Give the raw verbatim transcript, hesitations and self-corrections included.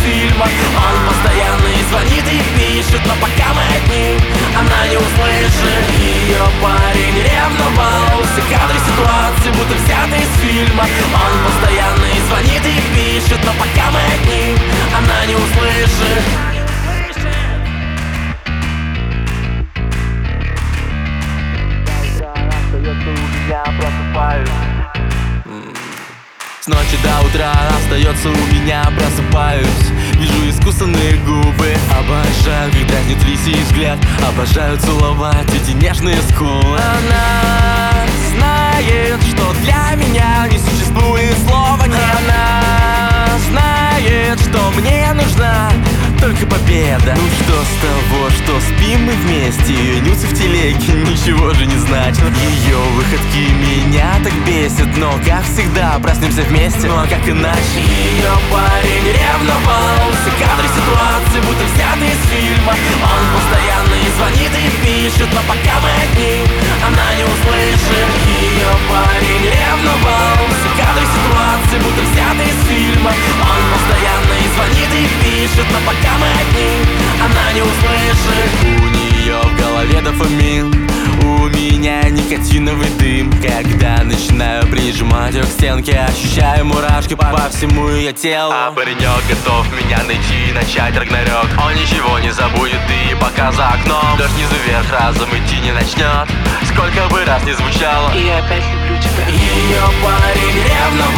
фильма. Он постоянно и звонит и пишет, но пока мы одни, она не услышит. Ее парень ревновал, все кадры ситуации будто взяты из фильма. Он постоянно и звонит и пишет, но пока мы одни, она не услышит. Я просыпаюсь. С ночи до утра остается у меня, просыпаюсь. Вижу искусанные губы, обожаю, как дразнит лисий взгляд. Обожаю целовать эти нежные скулы. Она знает, что для меня не существует слова «нет». Она знает, что мне нужна только победа. Ну что с того, что спим мы вместе? Ее нюцы в телеге ничего же не значит. Ее выходки меня так бесит, но как всегда проснемся вместе. Ну а как иначе? Ее парень ревновал, все кадры ситуации будто взяты из фильма. Он постоянно и звонит и пишет, но пока мы одни, она не услышит. Ее парень ревновал, все кадры ситуации будто взяты из фильма. Он постоянно и звонит и пишет, но пока мы одни, она не услышит. У нее в голове дофамин, у меня никотиновый дым. Когда начинаю прижимать ее к стенке, ощущаю мурашки по, по всему ее телу. А паренек готов меня найти и начать рагнарёк. Он ничего не забудет, и пока за окном дождь снизу вверх разом идти не начнет. Сколько бы раз не звучало, и я опять люблю тебя. Ее парень ревновал,